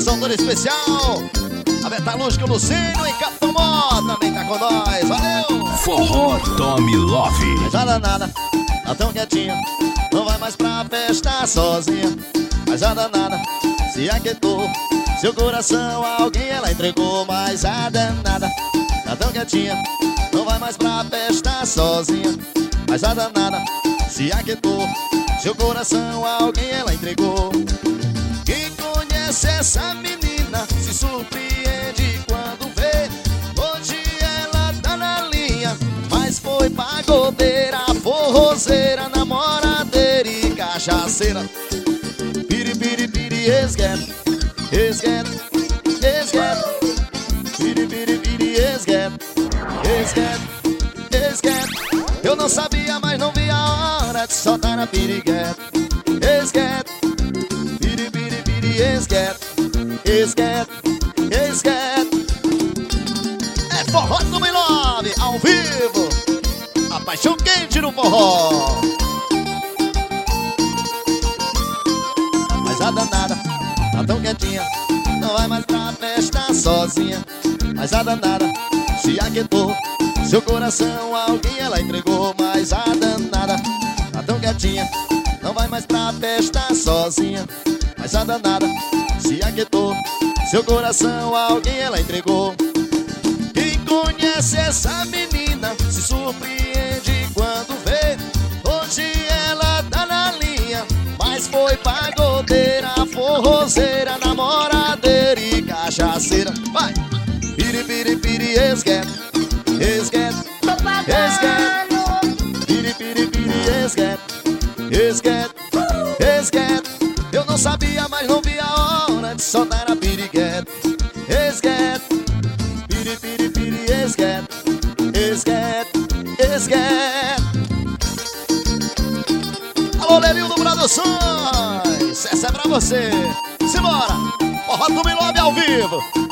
abração todo especial. A Metalúrgica Lucino em Capitão Mó também tá com nós, valeu! Forró Tommy Love. Mas já danada, tá tão quietinha, não vai mais pra festa sozinha. Mas já danada, se aquietou, seu coração a alguém ela entregou. Mas a danada, tá tão quietinha, não vai mais pra festa sozinha. Mas a danada, se aquietou, seu coração a alguém ela entregou. Quem conhece essa menina se surpreende quando vê. Hoje ela tá na linha, mas foi pagodeira, forrozeira, namoradeira e cachaceira. Piri, piri, piri, esguete, esguete, esguete. Piri, piri, piri, esguete, esguete, esguete. Eu não sabia, mas não vi a hora de soltar a piriguete. Esguete, piri, piri, piri, esguete, esguete, esguete. É Forró Tommy Love, ao vivo. A paixão quente no forró. Mas a danada, tá tão quietinha, não vai mais pra festa sozinha. Mas a danada, se aquietou, seu coração a alguém ela entregou. Mas a danada, tá tão quietinha, não vai mais pra festa sozinha. Mas a danada, se aquietou, seu coração a alguém ela entregou. Quem conhece essa menina se surpreende quando vê. Hoje ela tá na linha, mas foi pagodeira, forrozeira, namoradeira e cachaceira. Vai! Piri, piri, piri, esguete, esguete, esguete. Piri, piri, piri, esguete, esguete, esguete. Eu não sabia, mas não vi a hora de soltar a piriguete. Esguete, piri, piri, piri, esguete, esguete, esguete. Alô, Lenildo Produções, essa é pra você. Simbora, Forró Tommy Love ao vivo.